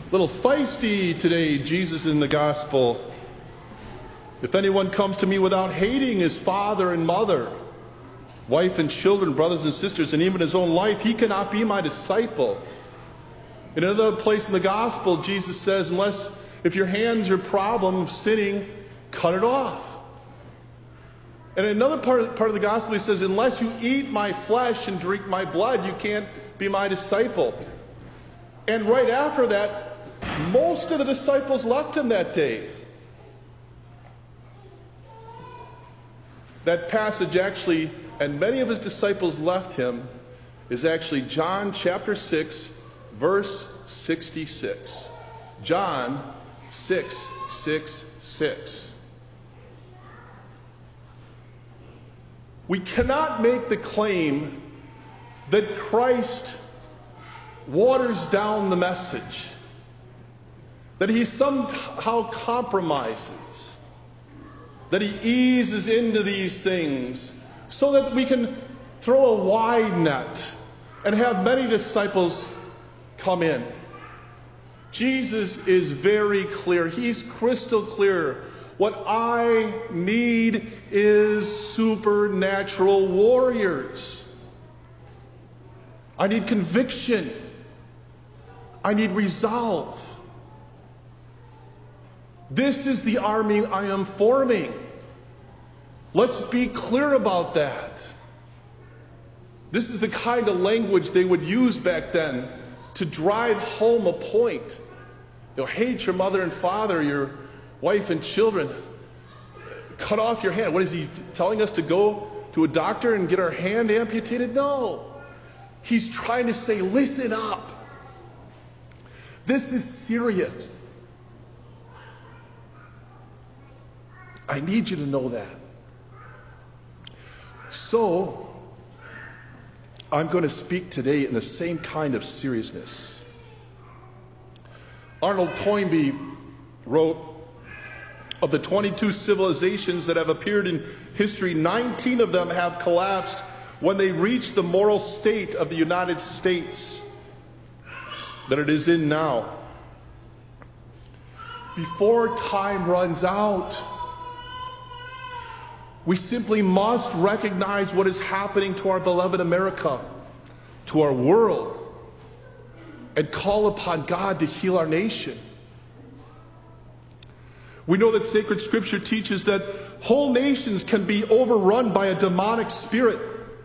little feisty today, Jesus in the gospel. If anyone comes to me without hating his father and mother, wife and children, brothers and sisters, and even his own life, he cannot be my disciple. In another place in the gospel, Jesus says, if your hand's your problem of sinning, cut it off. And in another part of the gospel, he says, unless you eat my flesh and drink my blood, you can't be my disciple. And right after that, most of the disciples left him that day. That passage actually, and many of his disciples left him, is actually John chapter 6, verse 66. John 6:66. We cannot make the claim that Christ waters down the message, that he somehow compromises, that he eases into these things so that we can throw a wide net and have many disciples come in. Jesus is very clear. He's crystal clear. What I need is supernatural warriors. I need conviction. I need resolve. This is the army I am forming. Let's be clear about that. This is the kind of language they would use back then to drive home a point. Hate your mother and father, your wife and children. Cut off your hand. What is he telling us, to go to a doctor and get our hand amputated? No. He's trying to say, listen up. This is serious. I need you to know that. So, I'm going to speak today in the same kind of seriousness. Arnold Toynbee wrote, of the 22 civilizations that have appeared in history, 19 of them have collapsed when they reached the moral state of the United States that it is in now. Before time runs out, we simply must recognize what is happening to our beloved America, to our world, and call upon God to heal our nation. We know that sacred scripture teaches that whole nations can be overrun by a demonic spirit.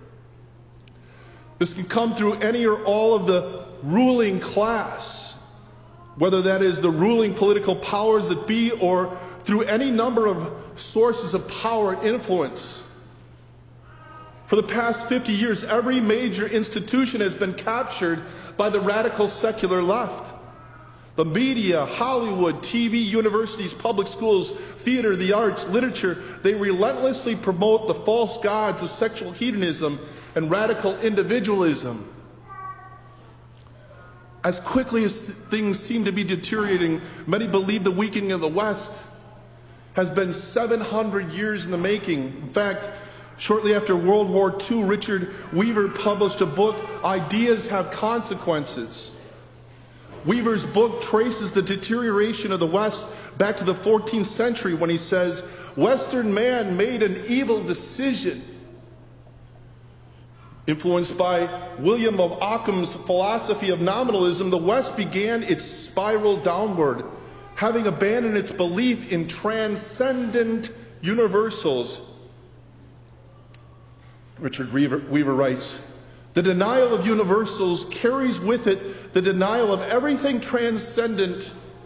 This can come through any or all of the ruling class, whether that is the ruling political powers that be, or through any number of sources of power and influence. For the past 50 years, every major institution has been captured by the radical secular left. The media, Hollywood, TV, universities, public schools, theater, the arts, literature, they relentlessly promote the false gods of sexual hedonism and radical individualism. As quickly as things seem to be deteriorating, many believe the weakening of the West has been 700 years in the making. In fact, shortly after World War II, Richard Weaver published a book, Ideas Have Consequences. Weaver's book traces the deterioration of the West back to the 14th century when he says, Western man made an evil decision. Influenced by William of Occam's philosophy of nominalism, the West began its spiral downward, having abandoned its belief in transcendent universals. Richard Weaver writes, the denial of universals carries with it the denial of everything transcending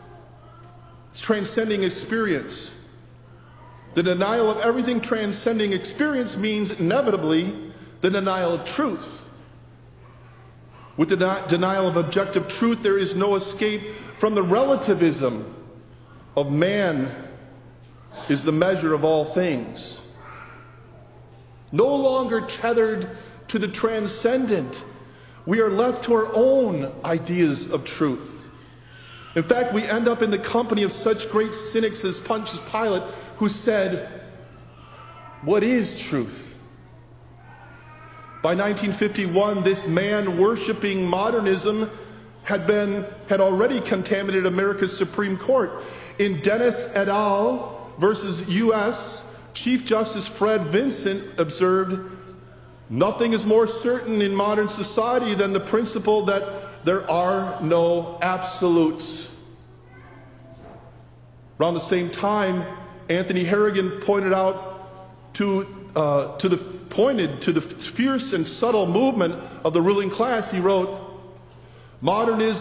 experience. The denial of everything transcending experience means inevitably the denial of truth. With the denial of objective truth, there is no escape from the relativism of man is the measure of all things. No longer tethered to the transcendent, we are left to our own ideas of truth. In fact, we end up in the company of such great cynics as Pontius Pilate, who said, "What is truth?" By 1951, this man-worshipping modernism had already contaminated America's Supreme Court. In Dennis et al. Versus U.S., Chief Justice Fred Vinson observed, "Nothing is more certain in modern society than the principle that there are no absolutes." Around the same time, Anthony Harrigan pointed to the fierce and subtle movement of the ruling class. He wrote, Modernists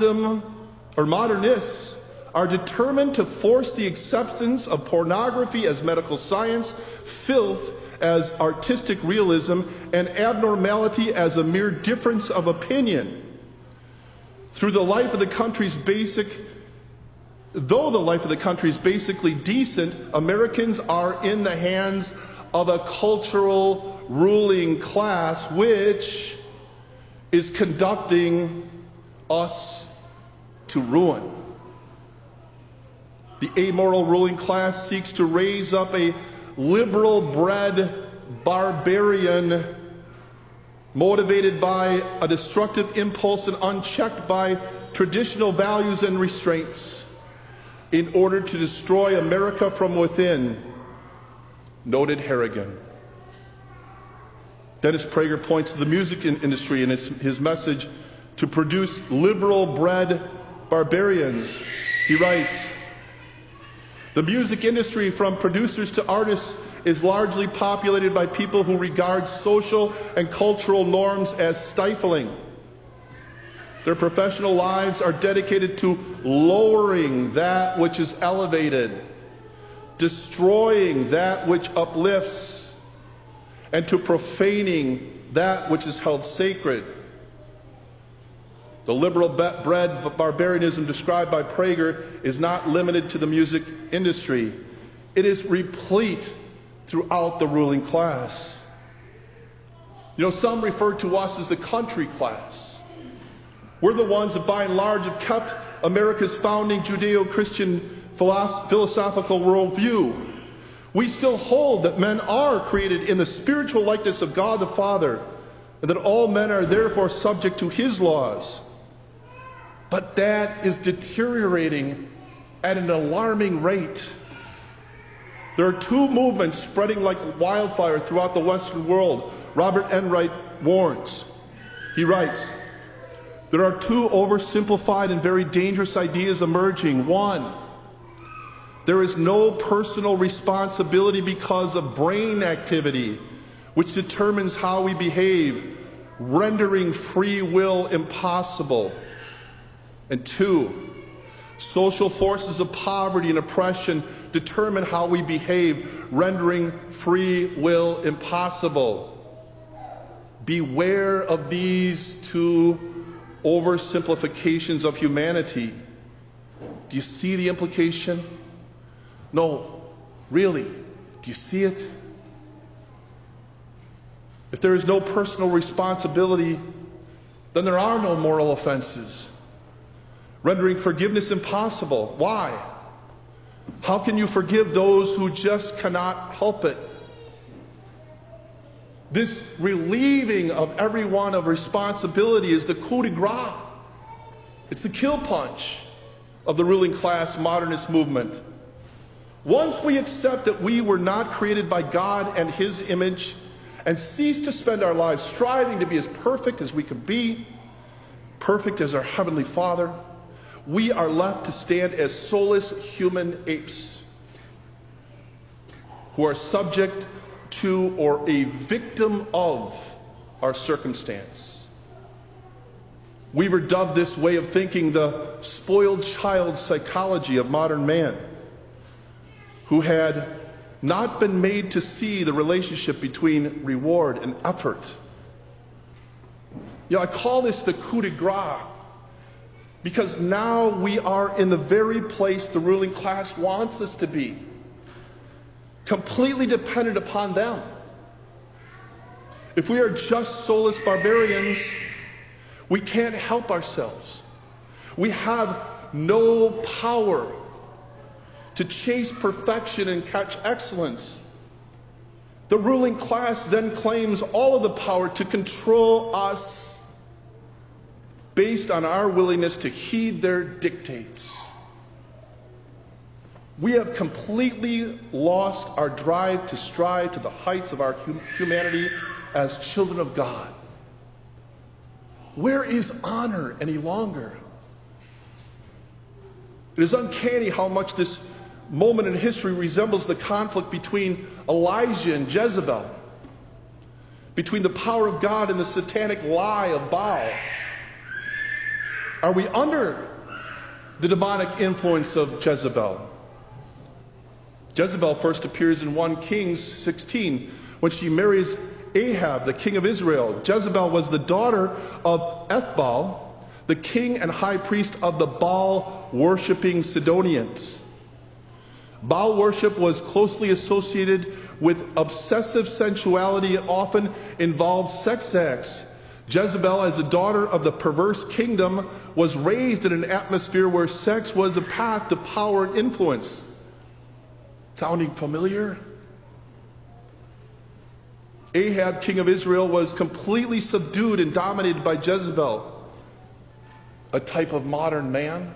are determined to force the acceptance of pornography as medical science, filth as artistic realism, and abnormality as a mere difference of opinion. Though the life of the country is basically decent, Americans are in the hands of a cultural ruling class which is conducting us to ruin. The amoral ruling class seeks to raise up a liberal-bred barbarian motivated by a destructive impulse and unchecked by traditional values and restraints in order to destroy America from within, noted Harrigan. Dennis Prager points to the music industry in his message to produce liberal-bred barbarians. He writes, "The music industry, from producers to artists, is largely populated by people who regard social and cultural norms as stifling. Their professional lives are dedicated to lowering that which is elevated, destroying that which uplifts, and to profaning that which is held sacred." The liberal-bred barbarianism described by Prager is not limited to the music industry. It is replete throughout the ruling class. Some refer to us as the country class. We're the ones that by and large have kept America's founding Judeo-Christian philosophical worldview. We still hold that men are created in the spiritual likeness of God the Father, and that all men are therefore subject to His laws. But that is deteriorating at an alarming rate. There are two movements spreading like wildfire throughout the Western world. Robert Enright warns. He writes, "There are two oversimplified and very dangerous ideas emerging. One, there is no personal responsibility because of brain activity, which determines how we behave, rendering free will impossible. And two, social forces of poverty and oppression determine how we behave, rendering free will impossible." Beware of these two oversimplifications of humanity. Do you see the implication? No, really, do you see it? If there is no personal responsibility, then there are no moral offenses, rendering forgiveness impossible. Why? How can you forgive those who just cannot help it? This relieving of everyone of responsibility is the coup de grace. It's the kill punch of the ruling class modernist movement. Once we accept that we were not created by God and His image, and cease to spend our lives striving to be as perfect as we can be, perfect as our Heavenly Father, we are left to stand as soulless human apes who are subject to or a victim of our circumstance. Weaver dubbed this way of thinking the spoiled child psychology of modern man, who had not been made to see the relationship between reward and effort. I call this the coup de grace, because now we are in the very place the ruling class wants us to be, completely dependent upon them. If we are just soulless barbarians, we can't help ourselves. We have no power to chase perfection and catch excellence. The ruling class then claims all of the power to control us. based on our willingness to heed their dictates. We have completely lost our drive to strive to the heights of our humanity as children of God. Where is honor any longer? It is uncanny how much this moment in history resembles the conflict between Elijah and Jezebel, between the power of God and the satanic lie of Baal. Are we under the demonic influence of Jezebel? Jezebel first appears in 1 Kings 16 when she marries Ahab, the king of Israel. Jezebel was the daughter of Ethbaal, the king and high priest of the Baal-worshipping Sidonians. Baal worship was closely associated with obsessive sensuality. It often involved sex acts. Jezebel, as a daughter of the perverse kingdom, was raised in an atmosphere where sex was a path to power and influence. Sounding familiar? Ahab, king of Israel, was completely subdued and dominated by Jezebel, a type of modern man.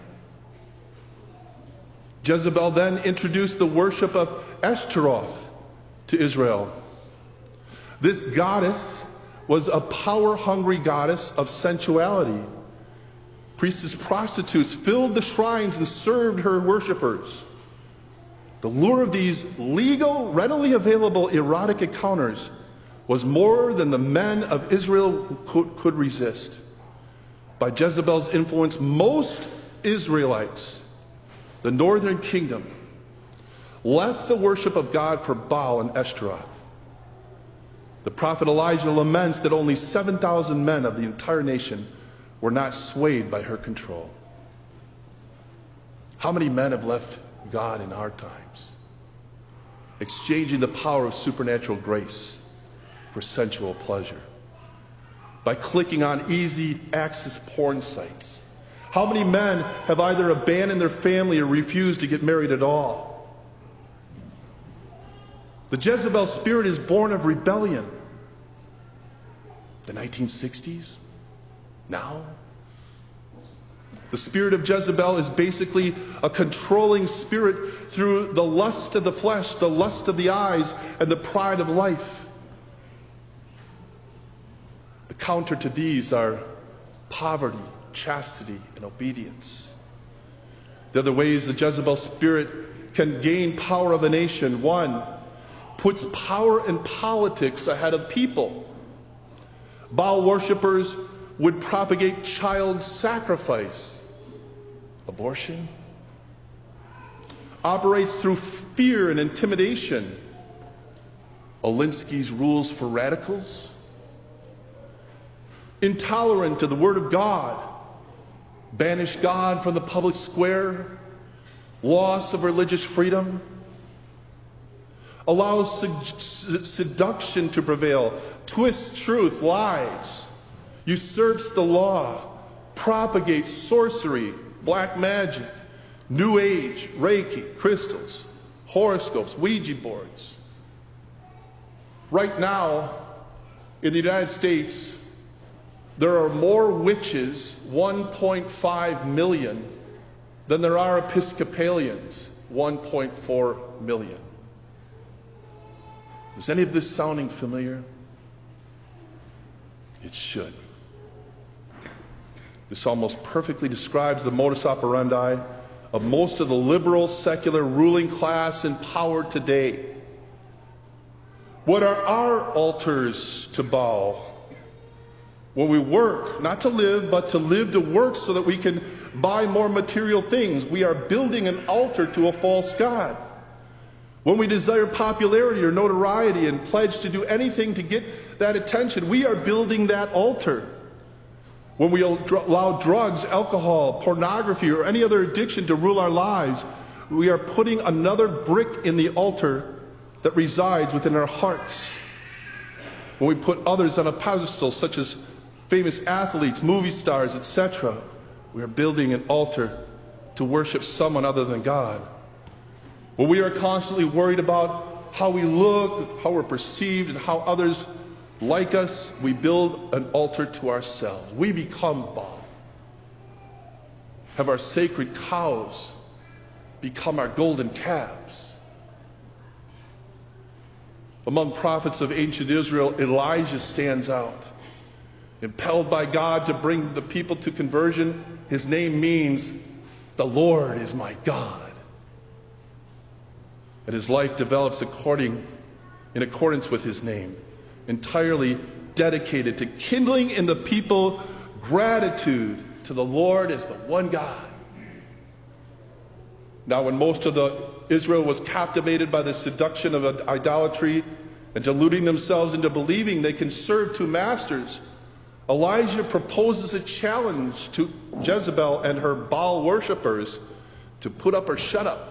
Jezebel then introduced the worship of Ashtaroth to Israel. This goddess was a power-hungry goddess of sensuality. Priestess prostitutes filled the shrines and served her worshipers. The lure of these legal, readily available erotic encounters was more than the men of Israel could resist. By Jezebel's influence, most Israelites, the northern kingdom, left the worship of God for Baal and Ashtaroth. The prophet Elijah laments that only 7,000 men of the entire nation were not swayed by her control. How many men have left God in our times, exchanging the power of supernatural grace for sensual pleasure by clicking on easy access porn sites? How many men have either abandoned their family or refused to get married at all? The Jezebel spirit is born of rebellion. The 1960s? Now? The spirit of Jezebel is basically a controlling spirit through the lust of the flesh, the lust of the eyes, and the pride of life. The counter to these are poverty, chastity, and obedience. The other ways the Jezebel spirit can gain power of a nation: one, puts power and politics ahead of people. Baal worshippers would propagate child sacrifice. Abortion operates through fear and intimidation. Alinsky's rules for radicals. Intolerant to the Word of God. Banish God from the public square. Loss of religious freedom. Allows seduction to prevail. Twists truth, lies. Usurps the law. Propagates sorcery, black magic, New Age, Reiki, crystals, horoscopes, Ouija boards. Right now, in the United States, there are more witches, 1.5 million, than there are Episcopalians, 1.4 million. Is any of this sounding familiar? It should. This almost perfectly describes the modus operandi of most of the liberal, secular ruling class in power today. What are our altars to Baal? When we work, not to live, but to live to work so that we can buy more material things, we are building an altar to a false god. When we desire popularity or notoriety and pledge to do anything to get that attention, we are building that altar. When we allow drugs, alcohol, pornography, or any other addiction to rule our lives, we are putting another brick in the altar that resides within our hearts. When we put others on a pedestal, such as famous athletes, movie stars, etc., we are building an altar to worship someone other than God. When we are constantly worried about how we look, how we're perceived, and how others like us, we build an altar to ourselves. We become Baal. have our sacred cows become our golden calves. Among prophets of ancient Israel, Elijah stands out. Impelled by God to bring the people to conversion, his name means, "The Lord is my God." And his life develops in accordance with his name, entirely dedicated to kindling in the people gratitude to the Lord as the one God. Now, when most of Israel was captivated by the seduction of idolatry and deluding themselves into believing they can serve two masters, Elijah proposes a challenge to Jezebel and her Baal worshippers to put up or shut up.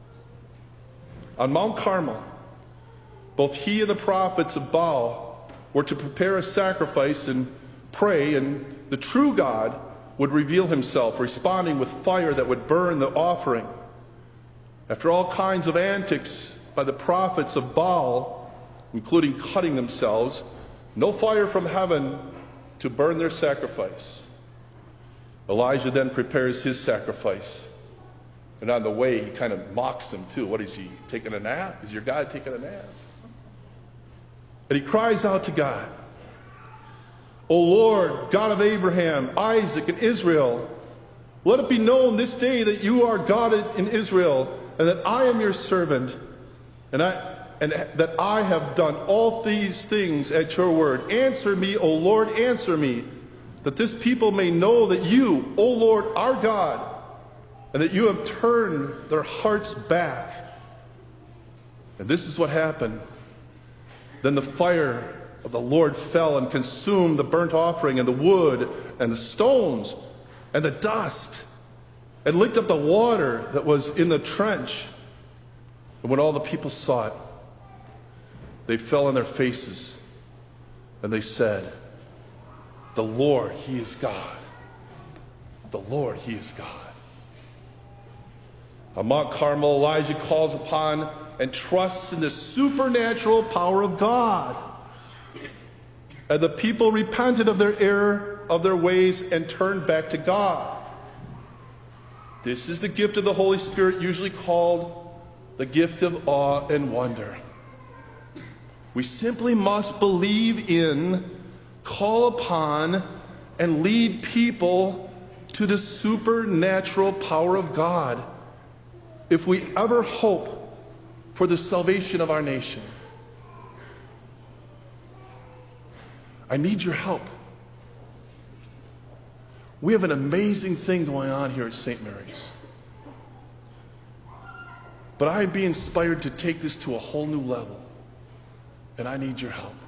On Mount Carmel, both he and the prophets of Baal were to prepare a sacrifice and pray, and the true God would reveal himself, responding with fire that would burn the offering. After all kinds of antics by the prophets of Baal, including cutting themselves, no fire from heaven to burn their sacrifice. Elijah then prepares his sacrifice. And on the way, he kind of mocks them too. What is he, taking a nap? Is your God taking a nap? And he cries out to God, "O Lord, God of Abraham, Isaac, and Israel, let it be known this day that you are God in Israel, and that I am your servant, and that I have done all these things at your word. Answer me, O Lord, answer me, that this people may know that you, O Lord, are God, and that you have turned their hearts back." And this is what happened. Then the fire of the Lord fell and consumed the burnt offering and the wood and the stones and the dust, and licked up the water that was in the trench. And when all the people saw it, they fell on their faces, and they said, "The Lord, He is God. The Lord, He is God." On Mount Carmel, Elijah calls upon and trusts in the supernatural power of God. And the people repented of their error, of their ways, and turned back to God. This is the gift of the Holy Spirit, usually called the gift of awe and wonder. We simply must believe in, call upon, and lead people to the supernatural power of God if we ever hope for the salvation of our nation. I need your help. We have an amazing thing going on here at St. Mary's. But I am being inspired to take this to a whole new level. And I need your help.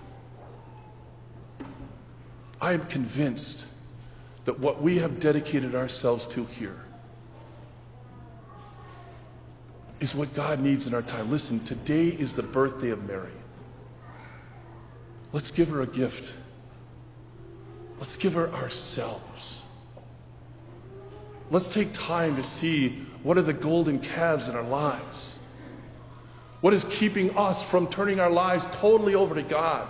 I am convinced that what we have dedicated ourselves to here is what God needs in our time. Listen, today is the birthday of Mary. Let's give her a gift. Let's give her ourselves. Let's take time to see what are the golden calves in our lives. What is keeping us from turning our lives totally over to God?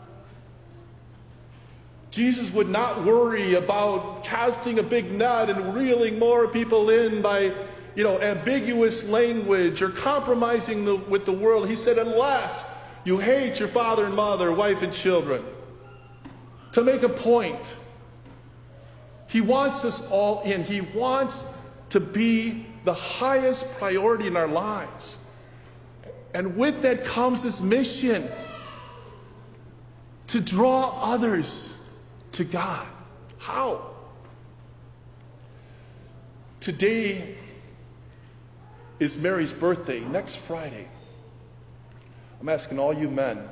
Jesus would not worry about casting a big net and reeling more people in by, ambiguous language or compromising with the world. He said, unless you hate your father and mother, wife and children, to make a point. He wants us all in. He wants to be the highest priority in our lives. And with that comes this mission to draw others to God. How? Today is Mary's birthday. Next Friday, I'm asking all you men.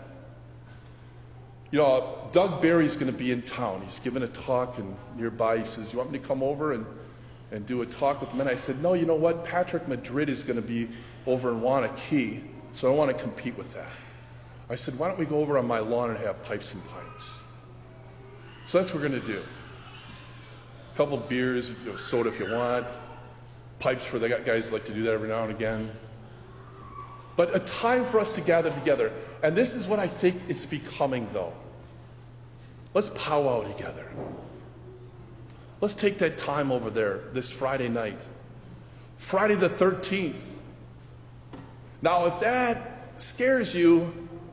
Doug Barry's going to be in town. He's giving a talk and nearby. He says, "You want me to come over and do a talk with the men?" I said, "No, you know what? Patrick Madrid is going to be over in Wanakee, so I don't want to compete with that." I said, "Why don't we go over on my lawn and have pipes and pints?" So that's what we're going to do. A couple beers, soda if you want. Pipes for the guys that like to do that every now and again. But a time for us to gather together. And this is what I think it's becoming, though. Let's powwow together. Let's take that time over there this Friday night. Friday the 13th. Now, if that scares you,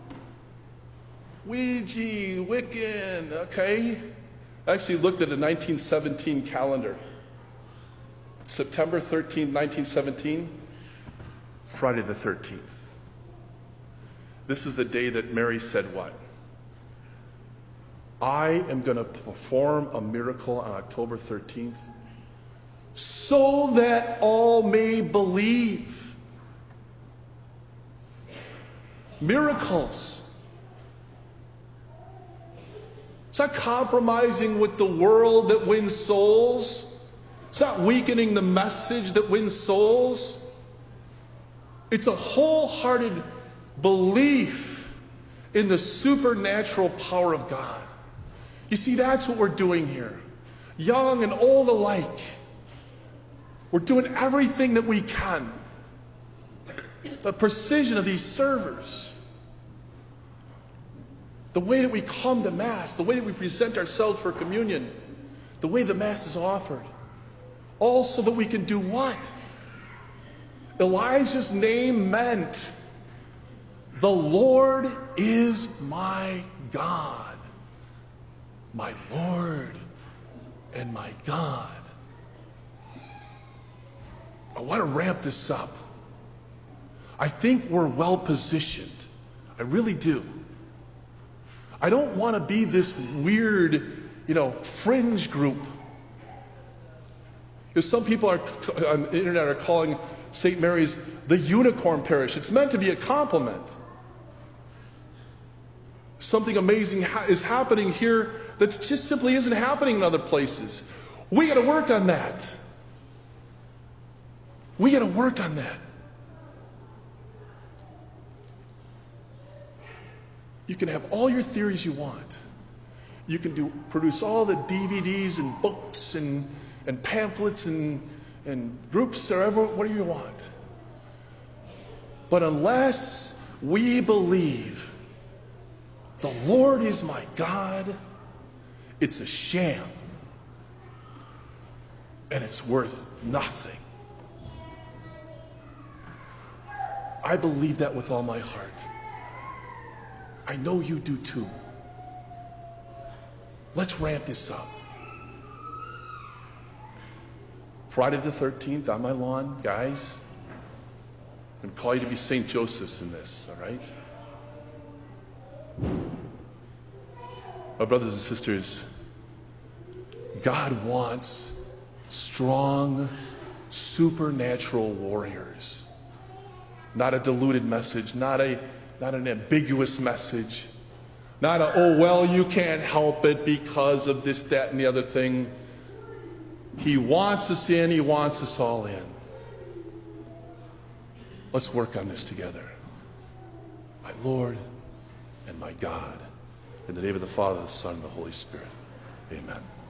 Ouija, Wiccan, okay? I actually looked at a 1917 calendar. September 13th, 1917, Friday the 13th. This is the day that Mary said what? I am going to perform a miracle on October 13th so that all may believe. Miracles. It's not compromising with the world that wins souls. It's not weakening the message that wins souls. It's a wholehearted belief in the supernatural power of God. You see, that's what we're doing here. Young and old alike. We're doing everything that we can. The precision of these servers. The way that we come to Mass. The way that we present ourselves for communion. The way the Mass is offered. All so that we can do what? Elijah's name meant, the Lord is my God. My Lord and my God. I want to ramp this up. I think we're well positioned. I really do. I don't want to be this weird, fringe group. Because some people on the internet are calling St. Mary's the unicorn parish. It's meant to be a compliment. Something amazing is happening here that just simply isn't happening in other places. We got to work on that. We got to work on that. You can have all your theories you want. You can produce all the DVDs and books and pamphlets and groups or whatever you want. But unless we believe the Lord is my God, it's a sham. And it's worth nothing. I believe that with all my heart. I know you do too. Let's ramp this up. Friday the 13th on my lawn, guys. I'm going to call you to be St. Joseph's in this, all right? My brothers and sisters, God wants strong, supernatural warriors. Not a diluted message, not an ambiguous message, not a, oh, well, you can't help it because of this, that, and the other thing. He wants us in. He wants us all in. Let's work on this together. My Lord and my God. In the name of the Father, the Son, and the Holy Spirit. Amen.